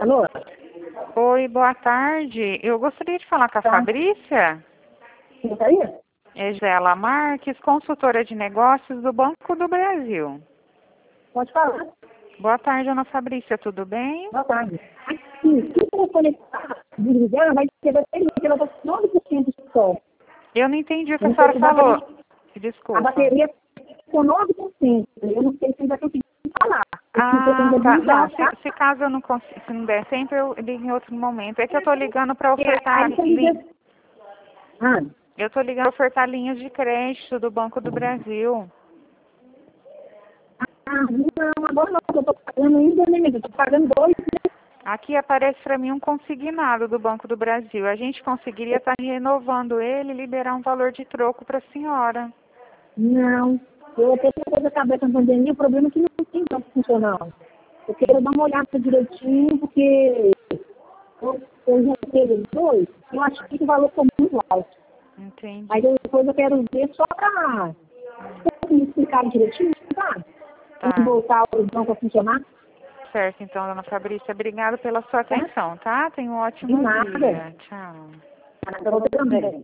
Alô? Oi, boa tarde. Eu gostaria de falar com a Fabrícia. Quem tá aí? É Gisela Marques, consultora de negócios do Banco do Brasil. Pode falar. Boa tarde, Ana Fabrícia, tudo bem? Boa tarde. Aqui, se o telefone desligar, vai ter bateria, que ela tá com 9% de sol. Eu não entendi o que a Não sei senhora se dá falou. A Desculpa. bateria com 9%. Eu não sei se ainda consegui falar. Ah, tá. Não, Tá? se caso eu não consigo, se não der sempre, eu ligo em outro momento. É que eu tô ligando para ofertar Aí você liga... Ah, eu tô ligando para ofertar linhas de crédito do Banco do Brasil. não, agora não, eu tô pagando ainda, né? Eu tô pagando 2, né? Aqui aparece para mim um consignado do Banco do Brasil. A gente conseguiria estar renovando ele e liberar um valor de troco para a senhora. Não. Eu até depois acabei com a pandemia, o problema é que não tem banco funcional. Eu quero dar uma olhada direitinho, porque eu já teve 2, eu achei que o valor foi muito alto. Entendi. Aí depois eu quero ver só para me explicar direitinho, tá? Tá. E voltar o banco a funcionar. Certo, então, dona Fabrícia, obrigada pela sua Tá? atenção, tá? Tenha um De ótimo nada. dia. Tchau. Para você também.